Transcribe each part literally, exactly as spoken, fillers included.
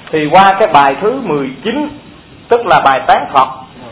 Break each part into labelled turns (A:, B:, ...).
A: Thì qua cái bài thứ mười chín, tức là bài tán Phật,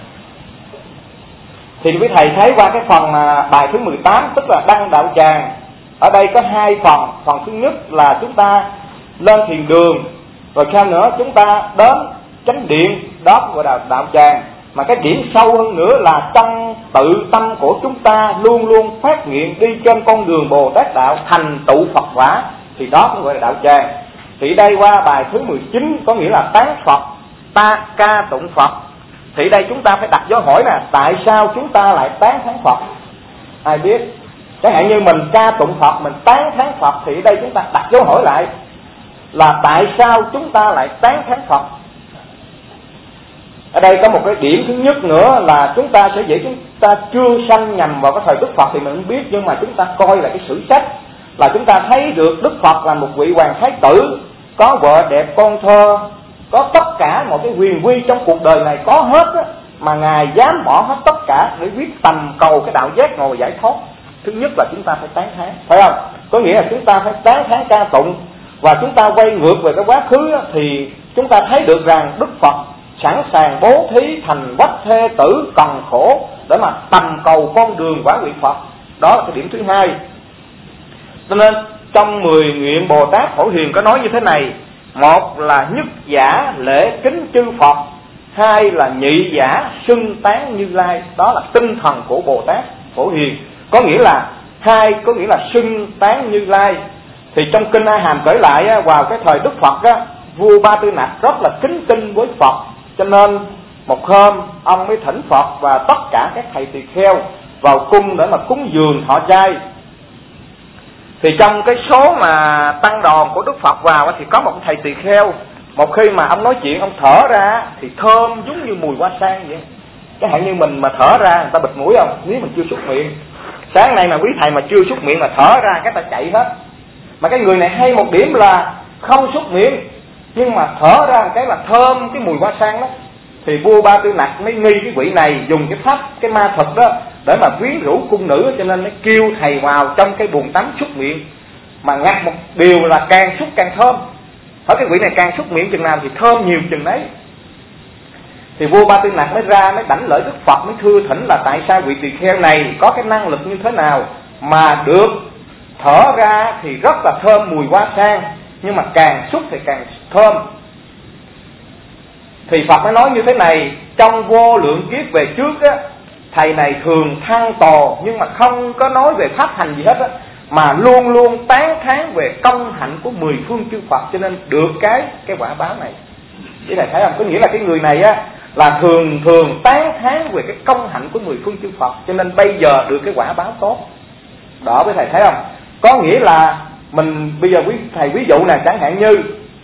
A: thì quý thầy thấy qua cái phần bài thứ mười tám, tức là đăng đạo tràng. Ở đây có hai phần. Phần thứ nhất là chúng ta lên thiền đường, rồi sau nữa chúng ta đến chánh điện, đó gọi là đạo tràng. Mà cái điểm sâu hơn nữa là trong tự tâm của chúng ta luôn luôn phát nguyện đi trên con đường Bồ Tát đạo, thành tựu Phật quả, thì đó cũng gọi là đạo tràng. Thì đây qua bài thứ mười chín có nghĩa là tán Phật, ta ca tụng Phật. Thì đây chúng ta phải đặt dấu hỏi nè, tại sao chúng ta lại tán thán Phật? Ai biết? Chẳng hạn như mình ca tụng Phật, mình tán thán Phật, thì đây chúng ta đặt dấu hỏi lại là tại sao chúng ta lại tán thán Phật? Ở đây có một cái điểm thứ nhất nữa là chúng ta sẽ dễ chúng ta chưa sanh nhầm vào cái thời Đức Phật thì mình không biết, nhưng mà chúng ta coi là cái sử sách là chúng ta thấy được Đức Phật là một vị hoàng thái tử, có vợ đẹp con thơ, có tất cả một cái quyền quy trong cuộc đời này có hết á, mà Ngài dám bỏ hết tất cả để viết tầm cầu cái đạo giác ngộ giải thoát. Thứ nhất là chúng ta phải tán thán, phải không? Có nghĩa là chúng ta phải tán thán ca tụng. Và chúng ta quay ngược về cái quá khứ á, thì chúng ta thấy được rằng Đức Phật sẵn sàng bố thí thành quách thê tử cần khổ để mà tầm cầu con đường quả vị Phật. Đó là cái điểm thứ hai. Cho nên trong mười nguyện Bồ Tát Phổ Hiền có nói như thế này: một là nhất giả lễ kính chư Phật, hai là nhị giả xưng tán Như Lai. Đó là tinh thần của Bồ Tát Phổ Hiền. Có nghĩa là hai có nghĩa là xưng tán Như Lai. Thì trong kinh A Hàm kể lại vào cái thời Đức Phật á, vua Ba Tư Nặc rất là kính kinh với Phật, cho nên một hôm ông mới thỉnh Phật và tất cả các thầy tỳ kheo vào cung để mà cúng dường thọ trai. Thì trong cái số mà tăng đoàn của Đức Phật vào thì có một thầy tỳ kheo, một khi mà ông nói chuyện ông thở ra thì thơm giống như mùi hoa sen vậy. Cái hạn như mình mà thở ra người ta bịt mũi không, nếu mình chưa súc miệng. Sáng nay mà quý thầy mà chưa súc miệng mà thở ra cái ta chạy hết. Mà cái người này hay một điểm là không súc miệng, nhưng mà thở ra cái là thơm cái mùi hoa sen đó. Thì vua Ba Tư Nặc mới nghi cái vị này dùng cái pháp, cái ma thuật đó để mà quyến rũ cung nữ, cho nên mới kêu thầy vào trong cái bồn tắm súc miệng. Mà ngặt một điều là càng súc càng thơm. Ở cái vị này càng súc miệng chừng nào thì thơm nhiều chừng đấy. Thì vua Ba Tư Nặc mới ra mới đảnh lễ Đức Phật, mới thưa thỉnh là tại sao vị tỳ kheo này có cái năng lực như thế nào mà được thở ra thì rất là thơm mùi hoa sen, nhưng mà càng xúc thì càng thơm. Thì Phật mới nói như thế này: trong vô lượng kiếp về trước á, thầy này thường than tò nhưng mà không có nói về pháp hành gì hết á, mà luôn luôn tán thán về công hạnh của mười phương chư Phật, cho nên được cái cái quả báo này. Chứ thầy thấy không? Có nghĩa là cái người này á là thường thường tán thán về cái công hạnh của mười phương chư Phật, cho nên bây giờ được cái quả báo tốt. Đó với thầy thấy không? Có nghĩa là mình bây giờ quý thầy ví dụ nè, chẳng hạn như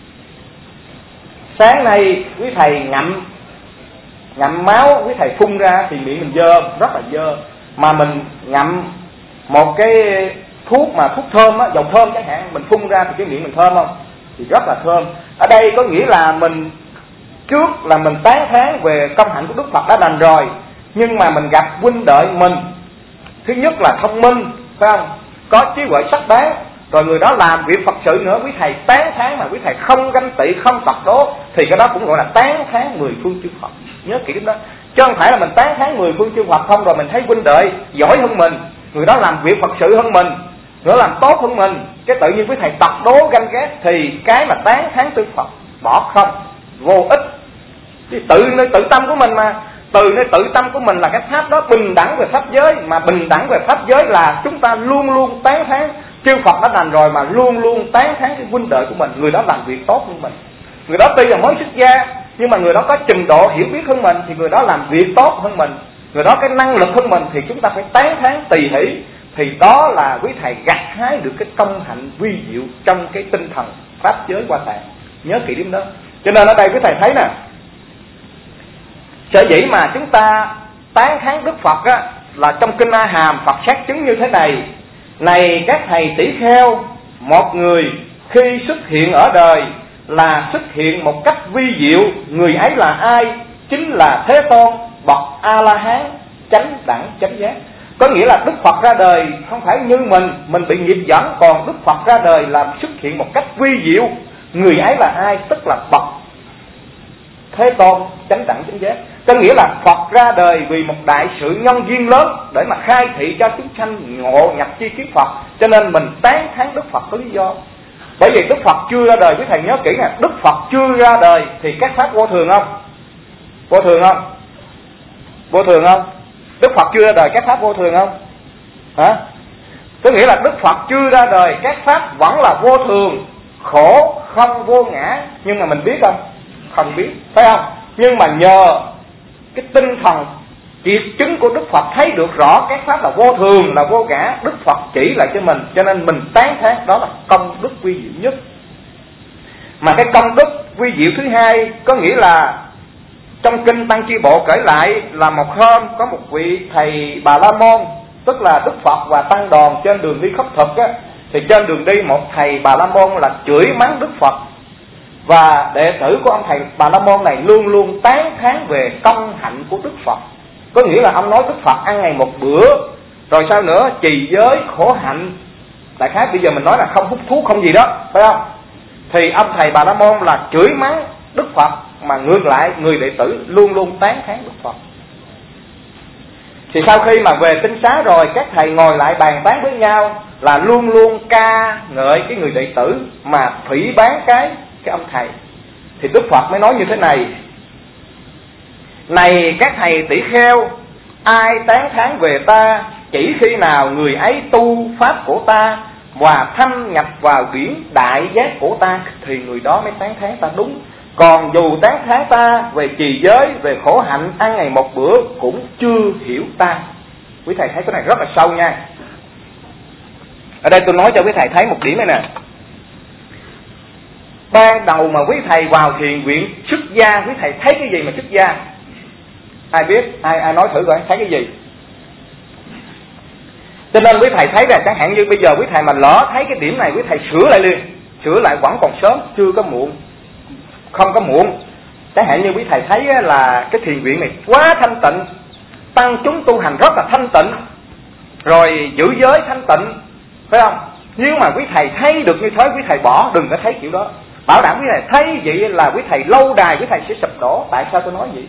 A: sáng nay quý thầy ngậm ngậm máu, quý thầy phun ra thì miệng mình dơ, rất là dơ. Mà mình ngậm một cái thuốc mà thuốc thơm á, dầu thơm chẳng hạn, mình phun ra thì cái miệng mình thơm không? Thì rất là thơm. Ở đây có nghĩa là mình trước là mình tán thán về công hạnh của Đức Phật đã đành rồi, nhưng mà mình gặp huynh đệ mình, thứ nhất là thông minh, phải không? Có trí huệ sắc bén, rồi người đó làm việc Phật sự nữa, quý thầy tán thán mà quý thầy không ganh tị, không tật đố, thì cái đó cũng gọi là tán thán mười phương chư Phật. Nhớ kỹ đó. Chứ không phải là mình tán thán mười phương chư Phật không, rồi mình thấy huynh đệ giỏi hơn mình, người đó làm việc Phật sự hơn mình, người đó làm tốt hơn mình, cái tự nhiên quý thầy tật đố ganh ghét, thì cái mà tán thán tư Phật bỏ không, vô ích. Thì tự nơi tự tâm của mình mà, từ nơi tự tâm của mình là cái pháp đó bình đẳng về pháp giới, mà bình đẳng về pháp giới là chúng ta luôn luôn tán thán chư Phật đã đành rồi, mà luôn luôn tán thán cái huynh đệ của mình, người đó làm việc tốt hơn mình. Người đó tuy là mới xuất gia, nhưng mà người đó có trình độ hiểu biết hơn mình, thì người đó làm việc tốt hơn mình, người đó cái năng lực hơn mình, thì chúng ta phải tán thán tỳ hỷ. Thì đó là quý thầy gặt hái được cái công hạnh vi diệu trong cái tinh thần pháp giới Hoa Tạng. Nhớ kỹ điểm đó. Cho nên ở đây quý thầy thấy nè, sở dĩ mà chúng ta tán thán Đức Phật á, là trong kinh A Hàm Phật xác chứng như thế này: này các thầy tỷ kheo, một người khi xuất hiện ở đời là xuất hiện một cách vi diệu, người ấy là ai? Chính là Thế Tôn, bậc A La Hán, chánh đẳng chánh giác. Có nghĩa là Đức Phật ra đời không phải như mình, mình bị nghiệp dẫn, còn Đức Phật ra đời là xuất hiện một cách vi diệu. Người ấy là ai? Tức là bậc Thế Tôn chánh đẳng chánh giác. Có nghĩa là Phật ra đời vì một đại sự nhân duyên lớn để mà khai thị cho chúng sanh ngộ nhập chi kiến Phật. Cho nên mình tán thán Đức Phật có lý do. Bởi vì Đức Phật chưa ra đời, quý thầy nhớ kỹ nè, Đức Phật chưa ra đời thì các pháp vô thường không? Vô thường không? Vô thường không? Đức Phật chưa ra đời các pháp vô thường không? Hả? Có nghĩa là Đức Phật chưa ra đời các pháp vẫn là vô thường, khổ, không, vô ngã. Nhưng mà mình biết không? Không biết, phải không? Nhưng mà nhờ cái tinh thần triệt chứng của Đức Phật thấy được rõ các pháp là vô thường, là vô ngã, Đức Phật chỉ lại cho mình, cho nên mình tán thán đó là công đức quy diệu nhất. Mà cái công đức quy diệu thứ hai có nghĩa là trong kinh Tăng Chi Bộ kể lại là một hôm có một vị thầy Bà La Môn, tức là Đức Phật và tăng đoàn trên đường đi khất thực á, thì trên đường đi một thầy Bà La Môn là chửi mắng Đức Phật. Và đệ tử của ông thầy Bà La Môn này luôn luôn tán thán về công hạnh của Đức Phật. Có nghĩa là ông nói Đức Phật ăn ngày một bữa, rồi sao nữa, trì giới khổ hạnh. Đại khái bây giờ mình nói là không hút thuốc không gì đó, phải không? Thì ông thầy Bà La Môn là chửi mắng Đức Phật, mà ngược lại người đệ tử luôn luôn tán thán Đức Phật. Thì sau khi mà về tinh xá rồi, các thầy ngồi lại bàn tán với nhau là luôn luôn ca ngợi cái người đệ tử mà phỉ báng cái cái ông thầy. Thì Đức Phật mới nói như thế này: này các thầy tỷ kheo, ai tán thán về ta, chỉ khi nào người ấy tu pháp của ta và thâm nhập vào biển đại giác của ta thì người đó mới tán thán ta đúng. Còn dù tán thán ta về trì giới, về khổ hạnh, ăn ngày một bữa cũng chưa hiểu ta. Quý thầy thấy cái này rất là sâu nha. Ở đây tôi nói cho quý thầy thấy một điểm này nè. Ban đầu mà quý thầy vào thiền viện xuất gia, quý thầy thấy cái gì mà xuất gia? Ai biết? Ai ai nói thử coi, thấy cái gì? Cho nên quý thầy thấy là chẳng hạn như bây giờ quý thầy mà lỡ thấy cái điểm này, quý thầy sửa lại liền. Sửa lại vẫn còn sớm, chưa có muộn. Không có muộn. Chẳng hạn như quý thầy thấy là cái thiền viện này quá thanh tịnh, tăng chúng tu hành rất là thanh tịnh, rồi giữ giới thanh tịnh, phải không? Nhưng mà quý thầy thấy được như thế, quý thầy bỏ, đừng có thấy kiểu đó. Bảo đảm quý thầy thấy vậy là quý thầy lâu đài quý thầy sẽ sụp đổ. Tại sao tôi nói vậy?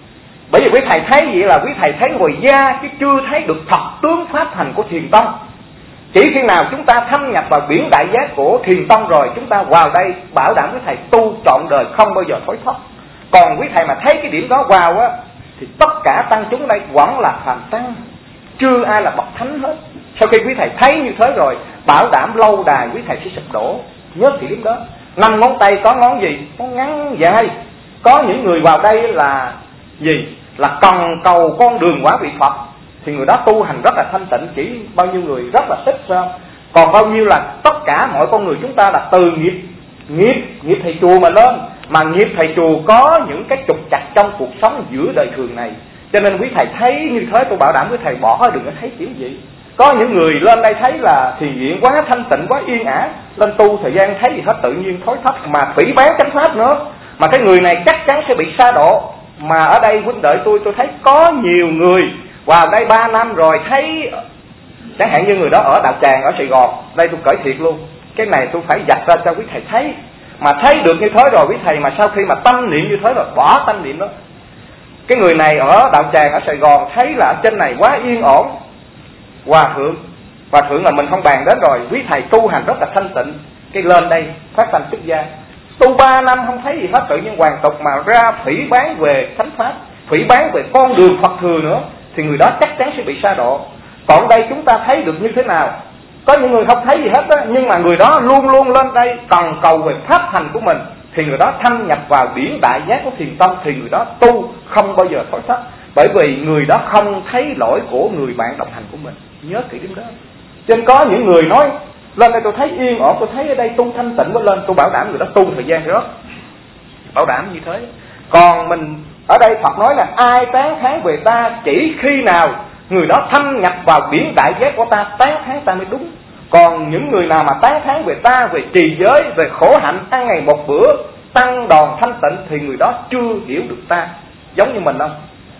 A: Bởi vì quý thầy thấy vậy là quý thầy thấy ngồi da, chứ chưa thấy được thật tướng pháp hành của thiền tông. Chỉ khi nào chúng ta thâm nhập vào biển đại giác của thiền tông rồi, chúng ta vào đây bảo đảm quý thầy tu trọn đời không bao giờ thối thoát. Còn quý thầy mà thấy cái điểm đó vào á, thì tất cả tăng chúng đây vẫn là phàm tăng, chưa ai là bậc thánh hết. Sau khi quý thầy thấy như thế rồi, bảo đảm lâu đài quý thầy sẽ sụp đổ. Nhớ kỹ điểm đó. Năm ngón tay có ngón gì? Ngón ngắn dài. Có những người vào đây là gì? Là cần cầu con đường quả vị Phật, thì người đó tu hành rất là thanh tịnh, chỉ bao nhiêu người rất là thích, sao? Còn bao nhiêu là tất cả mọi con người chúng ta là từ nghiệp nghiệp nghiệp thầy chùa mà lên, mà nghiệp thầy chùa có những cái trục trặc trong cuộc sống giữa đời thường này. Cho nên quý thầy thấy như thế, tôi bảo đảm quý thầy bỏ, đừng có thấy kiểu gì. Có những người lên đây thấy là thiền viện quá thanh tịnh, quá yên ả, lên tu thời gian thấy gì hết tự nhiên thối thấp, mà phỉ báng chánh pháp nữa, mà cái người này chắc chắn sẽ bị sa độ. Mà ở đây huynh đợi tôi, tôi thấy có nhiều người vào đây ba năm rồi thấy, chẳng hạn như người đó ở Đạo Tràng ở Sài Gòn, đây tôi cởi thiệt luôn, cái này tôi phải dạch ra cho quý thầy thấy. Mà thấy được như thế rồi quý thầy, mà sau khi mà tâm niệm như thế rồi bỏ tâm niệm đó. Cái người này ở Đạo Tràng ở Sài Gòn thấy là ở trên này quá yên ổn, hòa thượng hòa thượng là mình không bàn đến rồi, quý thầy tu hành rất là thanh tịnh, cái lên đây phát sanh xuất gia, tu ba năm không thấy gì hết, tự nhiên hoàn tục mà ra phỉ báng về thánh pháp, phỉ báng về con đường Phật thừa nữa, thì người đó chắc chắn sẽ bị sa độ. Còn đây chúng ta thấy được như thế nào? Có những người không thấy gì hết á, nhưng mà người đó luôn luôn lên đây cần cầu về pháp hành của mình, thì người đó thâm nhập vào biển đại giác của thiền tông, thì người đó tu không bao giờ thối thất, bởi vì người đó không thấy lỗi của người bạn đồng hành của mình. Nhớ kỹ điểm đó. Cho nên có những người nói lên đây tôi thấy yên ổn, tôi thấy ở đây tu thanh tịnh quá lên, tôi bảo đảm người đó tu thời gian rất bảo đảm như thế. Còn mình ở đây Phật nói là ai tán thán về ta, chỉ khi nào người đó thâm nhập vào biển đại giác của ta, tán thán ta mới đúng. Còn những người nào mà tán thán về ta, về trì giới, về khổ hạnh, ăn ngày một bữa, tăng đoàn thanh tịnh, thì người đó chưa hiểu được ta. Giống như mình không?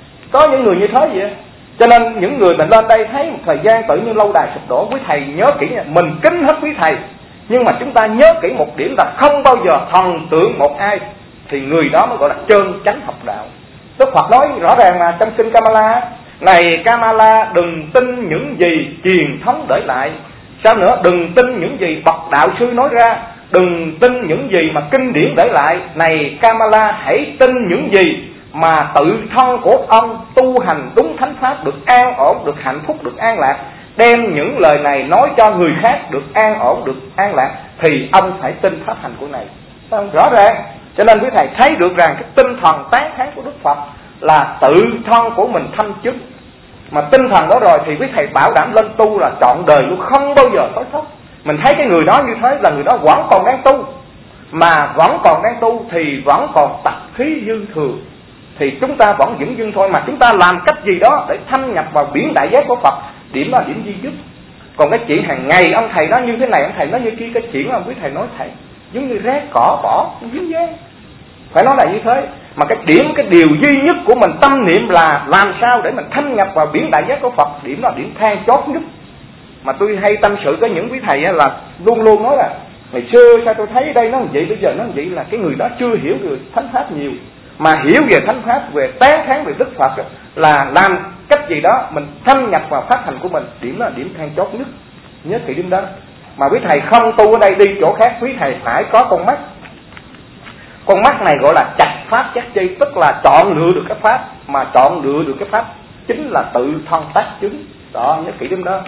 A: Có những người như thế vậy. Cho nên những người mình lên đây thấy một thời gian tự nhiên lâu đài sụp đổ, quý thầy nhớ kỹ nha, mình kính hết quý thầy, nhưng mà chúng ta nhớ kỹ một điểm là không bao giờ thần tượng một ai. thì người đó mới gọi là trơn chánh học đạo. Đức Phật nói rõ ràng là trong kinh Kamala: này Kamala, đừng tin những gì truyền thống để lại. Sao nữa? Đừng tin những gì bậc đạo sư nói ra, đừng tin những gì mà kinh điển để lại. Này Kamala, hãy tin những gì mà tự thân của ông tu hành đúng thánh pháp, được an ổn, được hạnh phúc, được an lạc. Đem những lời này nói cho người khác được an ổn, được an lạc, thì ông phải tin pháp hành của này. Rõ ràng. Cho nên quý thầy thấy được rằng cái tinh thần tán thán của Đức Phật là tự thân của mình thâm chứng. Mà tinh thần đó rồi thì quý thầy bảo đảm lên tu là trọn đời luôn, không bao giờ tối thất. Mình thấy cái người đó như thế là người đó vẫn còn đang tu. Mà vẫn còn đang tu thì vẫn còn tập khí dư thừa, thì chúng ta vẫn dững dưng thôi. Mà chúng ta làm cách gì đó để thâm nhập vào biển đại giác của Phật, điểm đó là điểm duy nhất. Còn cái chuyện hàng ngày ông thầy nói như thế này, ông thầy nói như kia, cái chuyện mà quý thầy nói thầy giống như rác cỏ bỏ, không dính dáng. Phải nói là như thế. Mà cái điểm, cái điều duy nhất của mình tâm niệm là làm sao để mình thâm nhập vào biển đại giác của Phật. Điểm đó là điểm than chót nhất. Mà tôi hay tâm sự với những quý thầy là luôn luôn nói là ngày xưa sao tôi thấy đây nó vậy, bây giờ nó vậy, là cái người đó chưa hiểu được thánh pháp nhiều. Mà hiểu về thánh pháp, về tán thán về Đức Phật là làm cách gì đó mình thâm nhập vào pháp hành của mình. Điểm đó là điểm than chót nhất. Nhớ kỹ điểm đó. Mà quý thầy không tu ở đây, đi chỗ khác, quý thầy phải có con mắt. Con mắt này gọi là chặt pháp giác chi, tức là chọn lựa được cái pháp. Mà chọn lựa được cái pháp chính là tự thân tác chứng. Đó, nhớ kỹ điểm đó.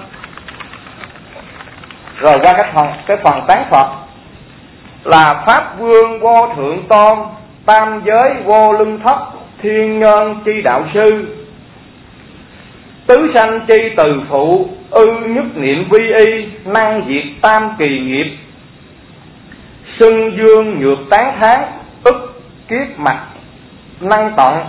A: Rồi qua cái phần, cái phần tán Phật là Pháp Vương vô thượng tôn, tam giới vô lưng thấp, thiên nhân chi đạo sư, tứ sanh chi từ phụ, ư nhất niệm vi y, năng diệt tam kỳ nghiệp, xưng dương nhược tán thán, ức kiết mặt năng tận.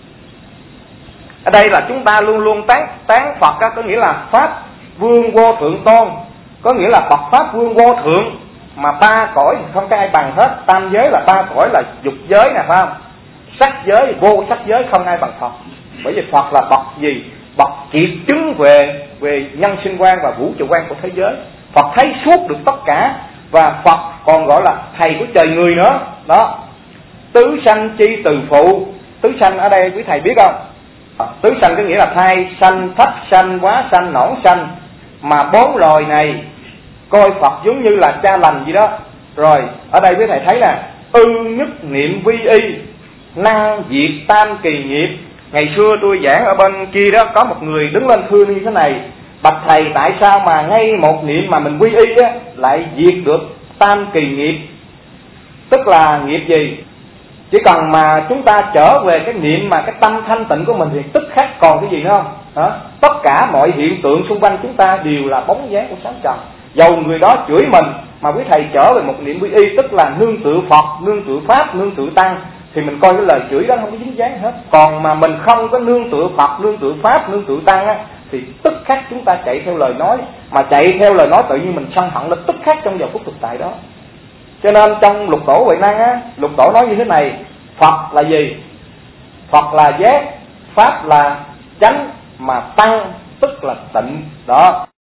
A: Ở đây là chúng ta luôn luôn tán tán Phật đó, có nghĩa là Pháp Vương vô thượng tôn, có nghĩa là Phật Pháp Vương vô thượng, mà ba cõi không có ai bằng hết. Tam giới là ba cõi, là dục giới nè, phải không? Sắc giới, vô sắc giới không ai bằng Phật. Bởi vì Phật là bậc gì? Bậc kiệt chứng về về nhân sinh quan và vũ trụ quan của thế giới. Phật thấy suốt được tất cả, và Phật còn gọi là thầy của trời người nữa. Đó. Tứ sanh chi từ phụ. Tứ sanh ở đây quý thầy biết không? Tứ sanh có nghĩa là thai sanh, thấp sanh, quá sanh, nõn sanh. Mà bốn loài này coi Phật giống như là cha lành gì đó. Rồi ở đây quý thầy thấy nè, ư nhất niệm vi y, năng diệt tam kỳ nghiệp. Ngày xưa tôi giảng ở bên kia đó, có một người đứng lên thưa như thế này: bạch thầy, tại sao mà ngay một niệm mà mình quy y á lại diệt được tam kỳ nghiệp? Tức là nghiệp gì? Chỉ cần mà chúng ta trở về cái niệm mà cái tâm thanh tịnh của mình thì tức khắc còn cái gì nữa không? Hả? Tất cả mọi hiện tượng xung quanh chúng ta đều là bóng dáng của sáng trần. Dầu người đó chửi mình mà quý thầy trở về một niệm quy y, tức là nương tựa Phật, nương tựa Pháp, nương tựa Tăng, thì mình coi cái lời chửi đó không có dính dáng hết. Còn mà mình không có nương tựa Phật, nương tựa Pháp, nương tựa Tăng á, thì tức khắc chúng ta chạy theo lời nói. Mà chạy theo lời nói tự nhiên mình sân hận, là tức khắc trong giờ phút thực tại đó. Cho nên trong lục tổ Huệ Năng á, lục tổ nói như thế này: Phật là gì? Phật là giác, Pháp là chánh, mà Tăng tức là tịnh. Đó.